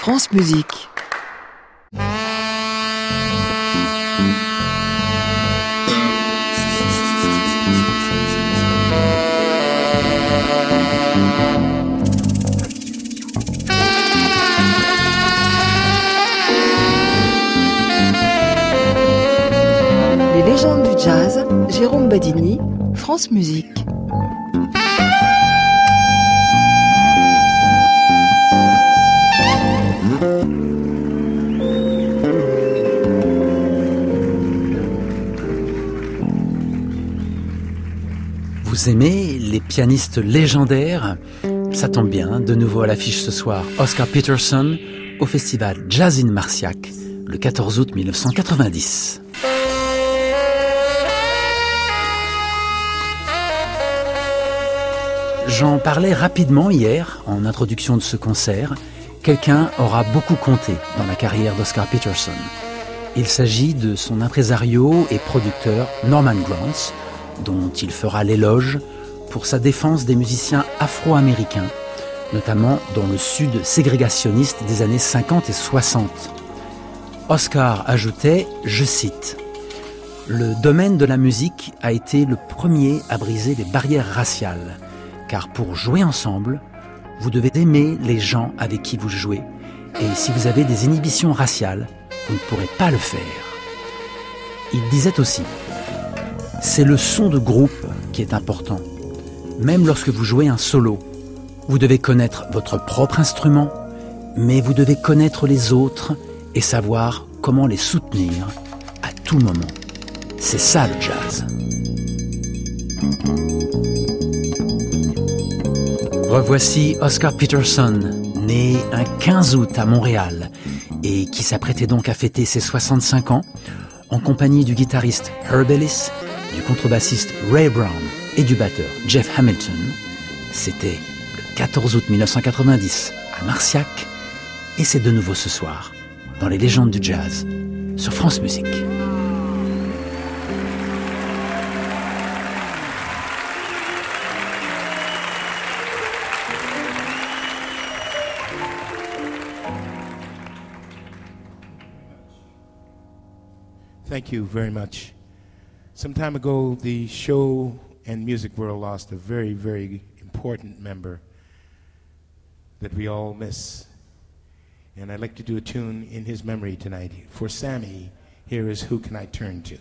France Musique. Les légendes du jazz, Jérôme Badini, France Musique. Vous aimez les pianistes légendaires? Ça tombe bien, de nouveau à l'affiche ce soir, Oscar Peterson au festival Jazz in Marciac, le 14 août 1990. J'en parlais rapidement hier, en introduction de ce concert. Quelqu'un aura beaucoup compté dans la carrière d'Oscar Peterson. Il s'agit de son impresario et producteur Norman Granz, dont il fera l'éloge pour sa défense des musiciens afro-américains, notamment dans le sud ségrégationniste des années 50 et 60. Oscar ajoutait, je cite, « Le domaine de la musique a été le premier à briser les barrières raciales, car pour jouer ensemble, vous devez aimer les gens avec qui vous jouez, et si vous avez des inhibitions raciales, vous ne pourrez pas le faire. » Il disait aussi, « C'est le son de groupe qui est important. Même lorsque vous jouez un solo, vous devez connaître votre propre instrument, mais vous devez connaître les autres et savoir comment les soutenir à tout moment. C'est ça le jazz. » Revoici Oscar Peterson, né un 15 août à Montréal et qui s'apprêtait donc à fêter ses 65 ans en compagnie du guitariste Herb Ellis, du contrebassiste Ray Brown et du batteur Jeff Hamilton. C'était le 14 août 1990 à Marciac et c'est de nouveau ce soir dans les légendes du jazz sur France Musique. Thank you very much. Some time ago, the show and music world lost a very, very important member that we all miss. And I'd like to do a tune in his memory tonight. For Sammy, here is Who Can I Turn To?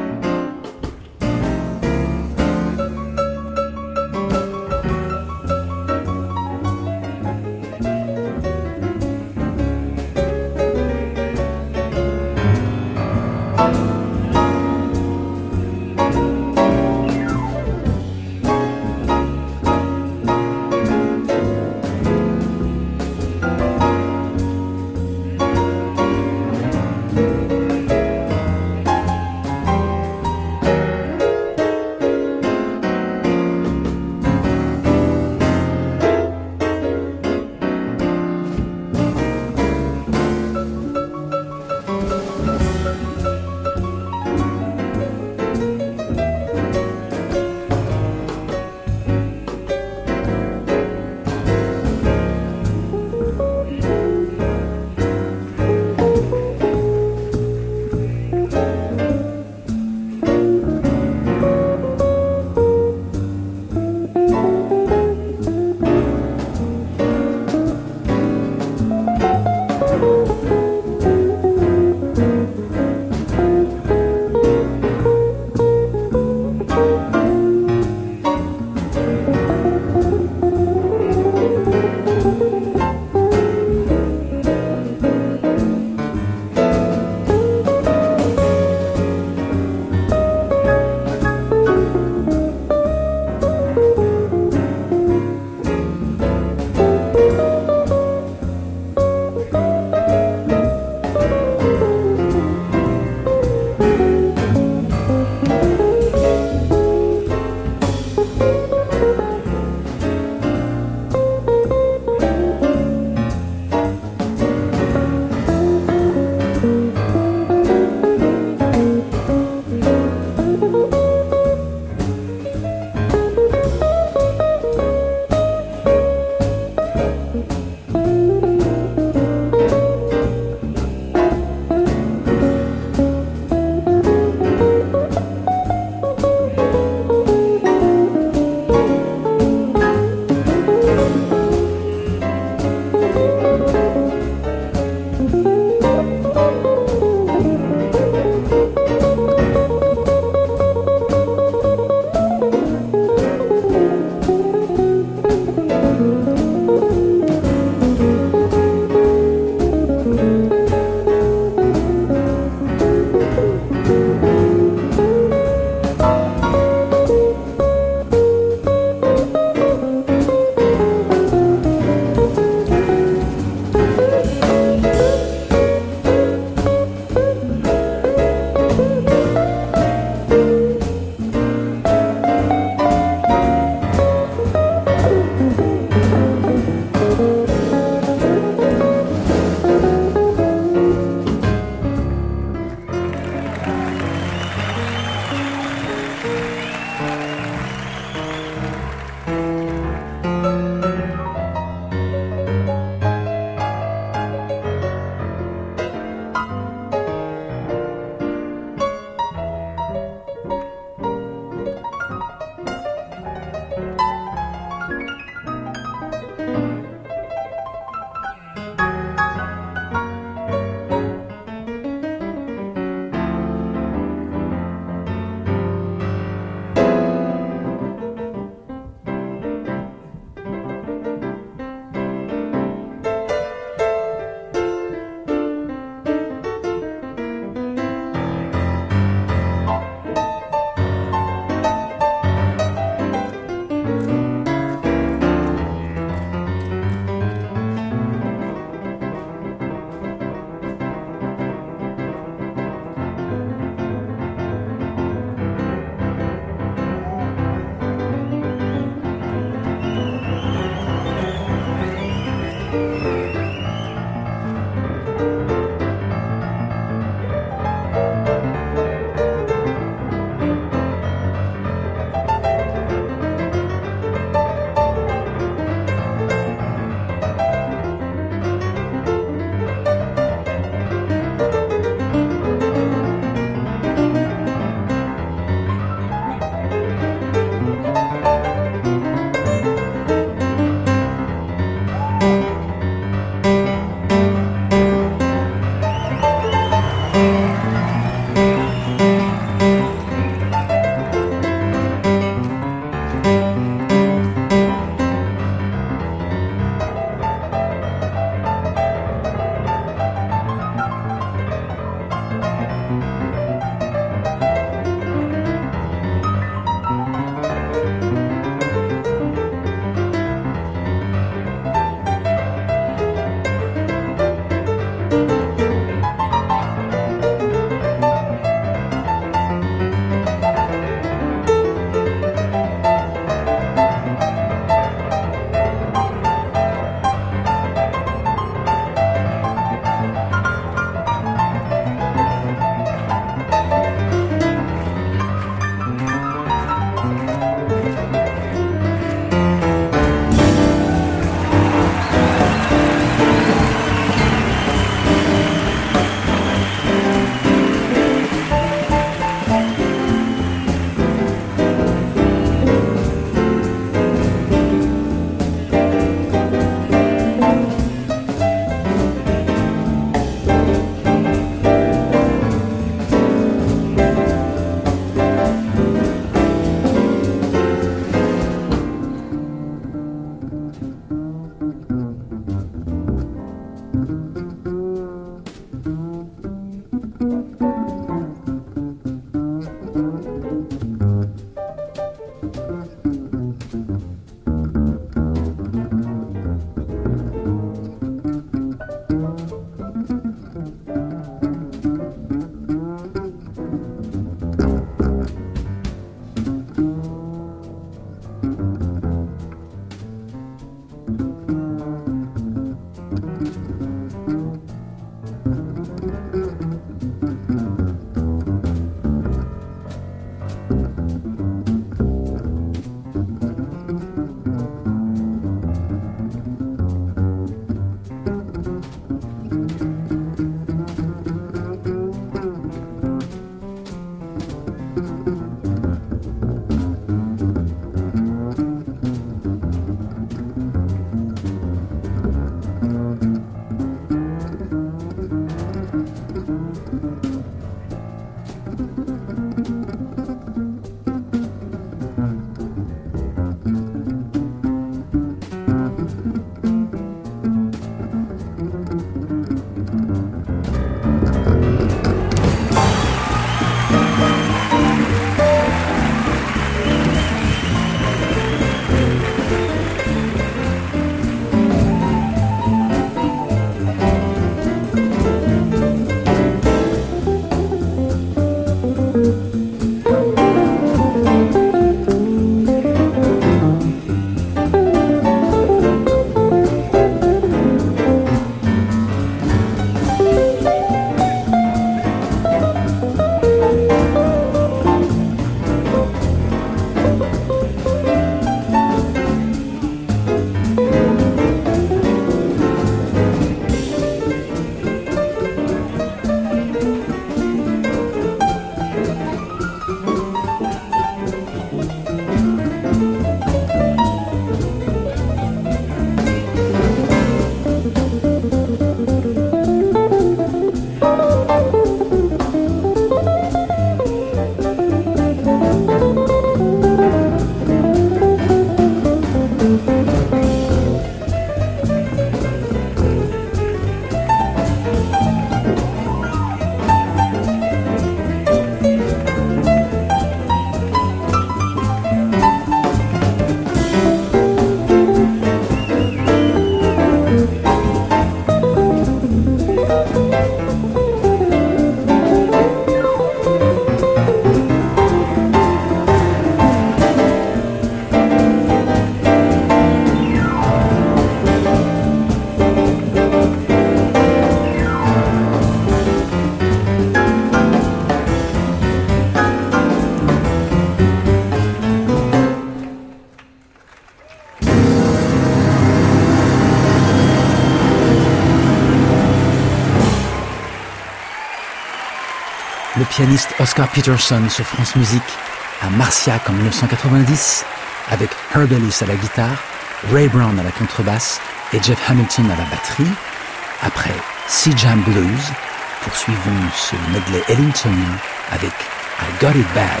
le pianiste Oscar Peterson sur France Musique, à Marciac en 1990, avec Herb Ellis à la guitare, Ray Brown à la contrebasse et Jeff Hamilton à la batterie. Après Sea Jam Blues, poursuivons ce medley ellingtonien avec I Got It Bad.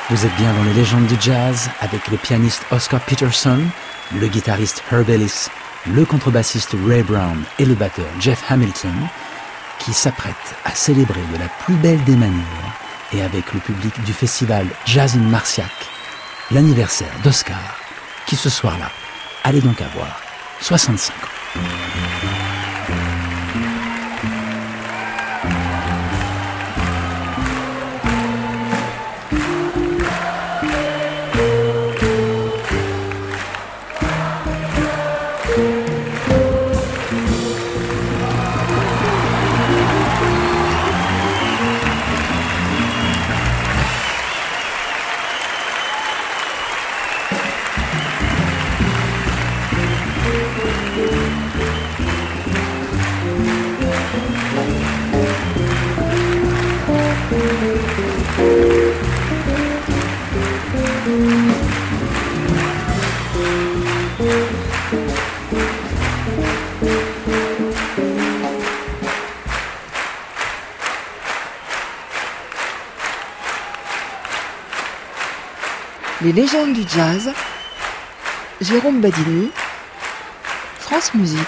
Vous êtes bien dans les légendes du jazz avec le pianiste Oscar Peterson, le guitariste Herb Ellis, le contrebassiste Ray Brown et le batteur Jeff Hamilton qui s'apprêtent à célébrer de la plus belle des manières et avec le public du festival Jazz in Marciac, l'anniversaire d'Oscar qui ce soir-là allait donc avoir 65 ans. Les légendes du jazz, Jérôme Badini, France Musique.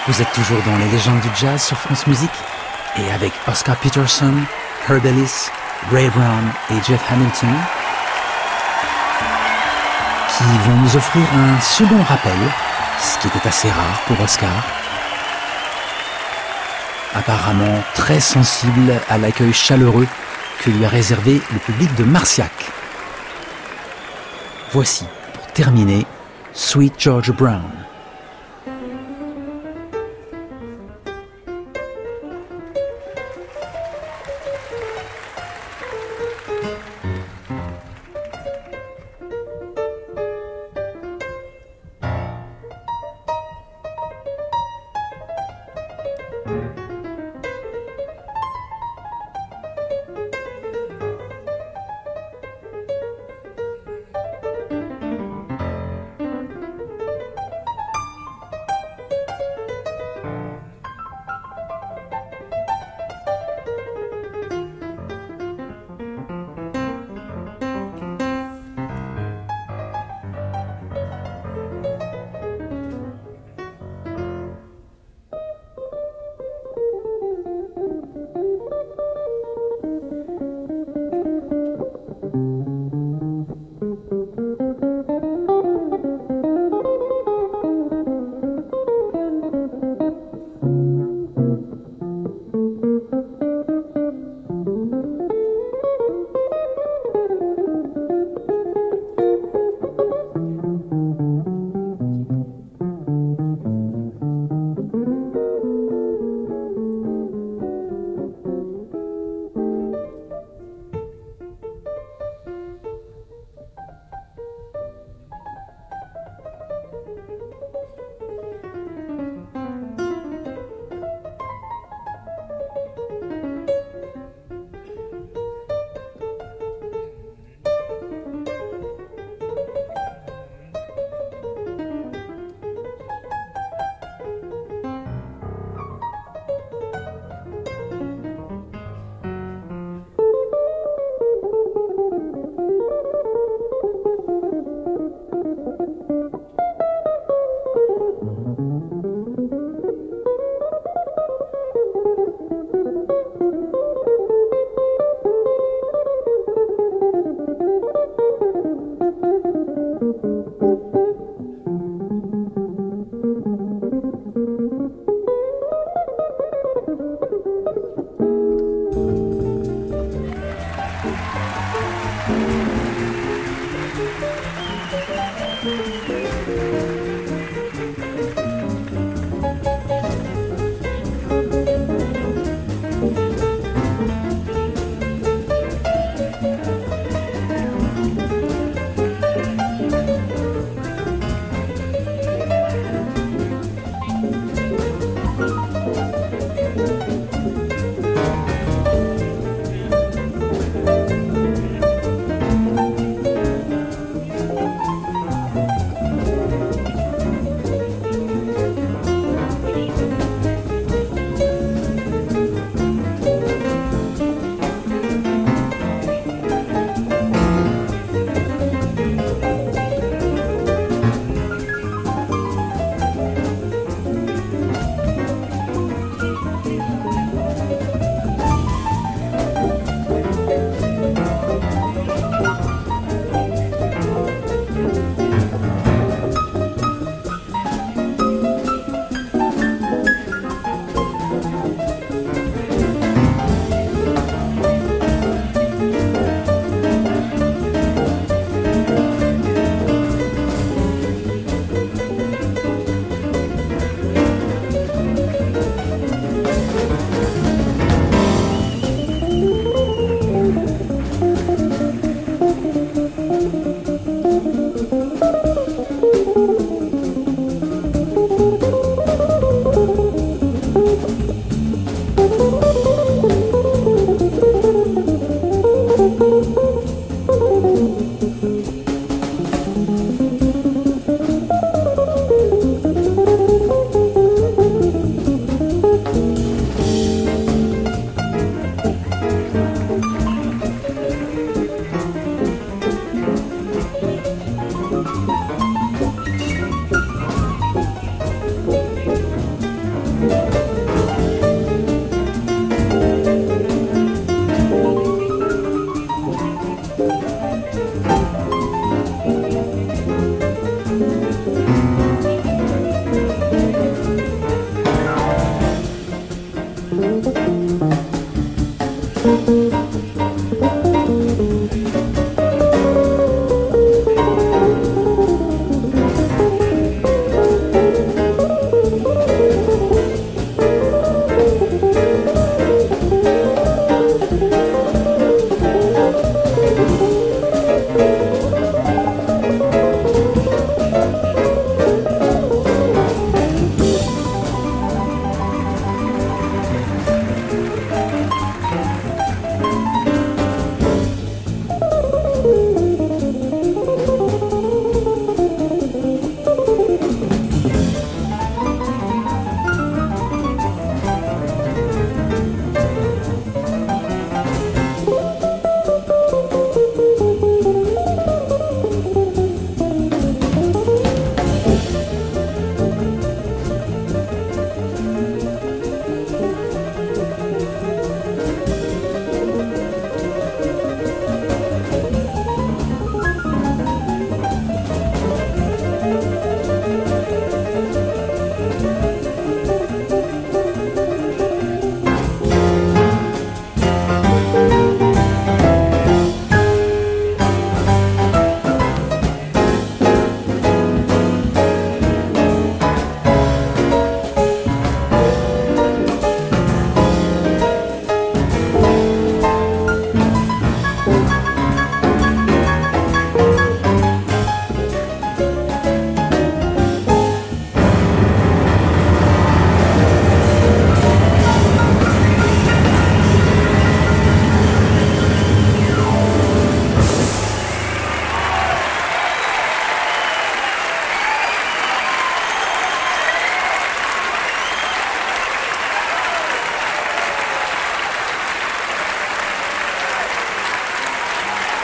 Vous êtes toujours dans les légendes du jazz sur France Musique et avec Oscar Peterson, Herb Ellis, Ray Brown et Jeff Hamilton qui vont nous offrir un second rappel, ce qui était assez rare pour Oscar. Apparemment très sensible à l'accueil chaleureux que lui a réservé le public de Marciac. Voici, pour terminer, Sweet George Brown.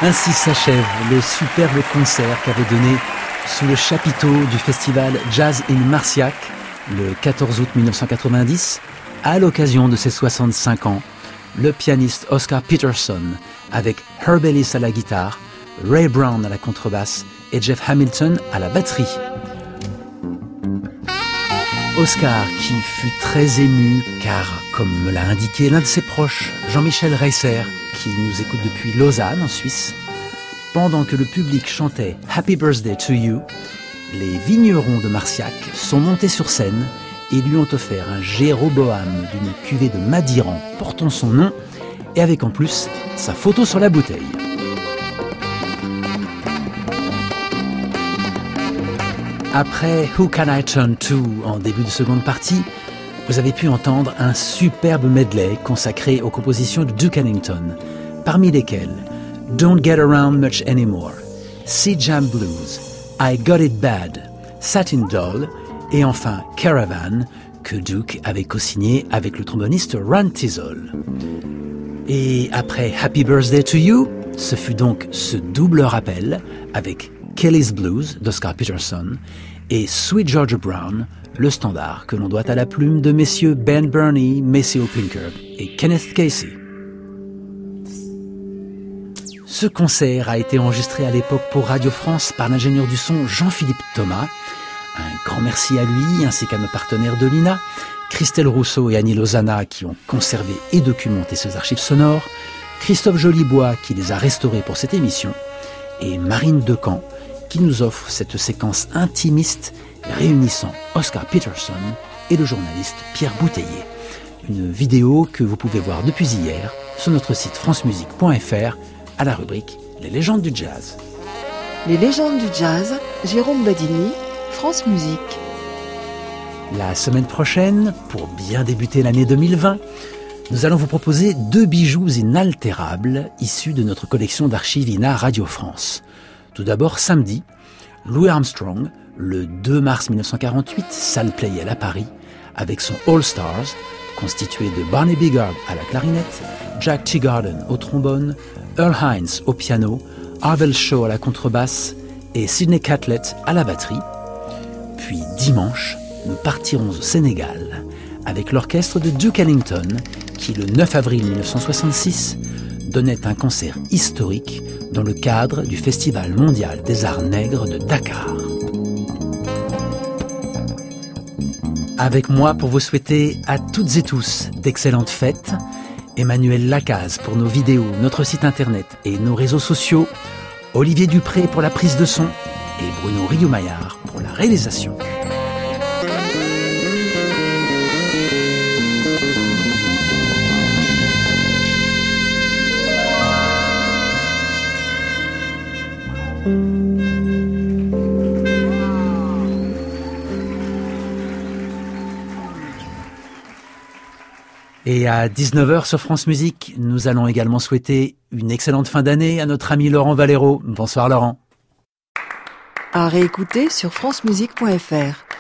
Ainsi s'achève le superbe concert qu'avait donné sous le chapiteau du festival Jazz in Marciac le 14 août 1990, à l'occasion de ses 65 ans, le pianiste Oscar Peterson avec Herb Ellis à la guitare, Ray Brown à la contrebasse et Jeff Hamilton à la batterie. Oscar qui fut très ému car, comme me l'a indiqué l'un de ses proches, Jean-Michel Reisser, qui nous écoute depuis Lausanne en Suisse, pendant que le public chantait Happy Birthday to You, les vignerons de Marciac sont montés sur scène et lui ont offert un Jéroboam d'une cuvée de Madiran portant son nom et avec en plus sa photo sur la bouteille. Après Who Can I Turn To en début de seconde partie, vous avez pu entendre un superbe medley consacré aux compositions de Duke Ellington, parmi lesquelles Don't Get Around Much Anymore, Sea Jam Blues, I Got It Bad, Satin Doll et enfin Caravan, que Duke avait co-signé avec le tromboniste Ron Tizol. Et après Happy Birthday to You, ce fut donc ce double rappel avec Kelly's Blues d'Oscar Peterson et Sweet Georgia Brown, le standard que l'on doit à la plume de messieurs Ben Burney, Maceo Pinker et Kenneth Casey. Ce concert a été enregistré à l'époque pour Radio France par l'ingénieur du son Jean-Philippe Thomas. Un grand merci à lui ainsi qu'à nos partenaires de l'INA, Christelle Rousseau et Annie Lozana qui ont conservé et documenté ces archives sonores, Christophe Jolibois qui les a restaurées pour cette émission et Marine Decamp qui nous offre cette séquence intimiste réunissant Oscar Peterson et le journaliste Pierre Bouteiller. Une vidéo que vous pouvez voir depuis hier sur notre site francemusique.fr à la rubrique Les légendes du jazz. Les légendes du jazz, Jérôme Badini, France Musique. La semaine prochaine, pour bien débuter l'année 2020, nous allons vous proposer 2 bijoux inaltérables issus de notre collection d'archives INA Radio France. Tout d'abord, samedi, Louis Armstrong, le 2 mars 1948, salle Pleyel à Paris, avec son All Stars, constitué de Barney Bigard à la clarinette, Jack Teagarden au trombone, Earl Hines au piano, Arvell Shaw à la contrebasse et Sidney Catlett à la batterie. Puis dimanche, nous partirons au Sénégal avec l'orchestre de Duke Ellington qui, le 9 avril 1966, donnait un concert historique dans le cadre du Festival mondial des arts nègres de Dakar. Avec moi pour vous souhaiter à toutes et tous d'excellentes fêtes, Emmanuel Lacaze pour nos vidéos, notre site internet et nos réseaux sociaux, Olivier Dupré pour la prise de son et Bruno Riou-Maillard pour la réalisation. Et à 19h sur France Musique, nous allons également souhaiter une excellente fin d'année à notre ami Laurent Valero. Bonsoir Laurent. À réécouter sur francemusique.fr.